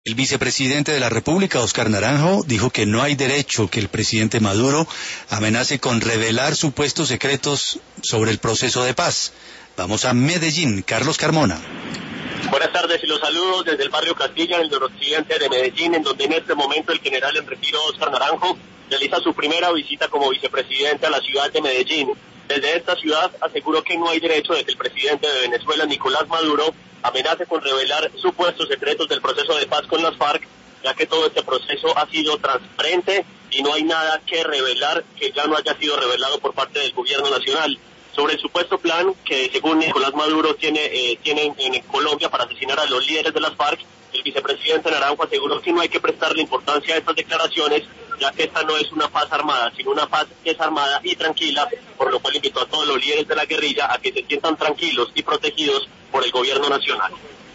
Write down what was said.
El vicepresidente de la República, Óscar Naranjo, dijo que no hay derecho que el presidente Maduro amenace con revelar supuestos secretos sobre el proceso de paz. Vamos a Medellín, Carlos Carmona. Buenas tardes y los saludos desde el barrio Castilla, en el noroccidente de Medellín, en donde en este momento el general en retiro Óscar Naranjo realiza su primera visita como vicepresidente a la ciudad de Medellín. Desde esta ciudad aseguró que no hay derecho de que el presidente de Venezuela, Nicolás Maduro, amenace con revelar supuestos secretos del proceso de paz con las FARC, ya que todo este proceso ha sido transparente y no hay nada que revelar que ya no haya sido revelado por parte del gobierno nacional. Sobre el supuesto plan que según Nicolás Maduro tiene en Colombia para asesinar a los líderes de las FARC, el vicepresidente Naranjo aseguró que no hay que prestarle importancia a estas declaraciones, ya que esta no es una paz armada, sino una paz desarmada y tranquila, por lo cual invitó a todos los líderes de la guerrilla a que se sientan tranquilos y protegidos por el gobierno nacional.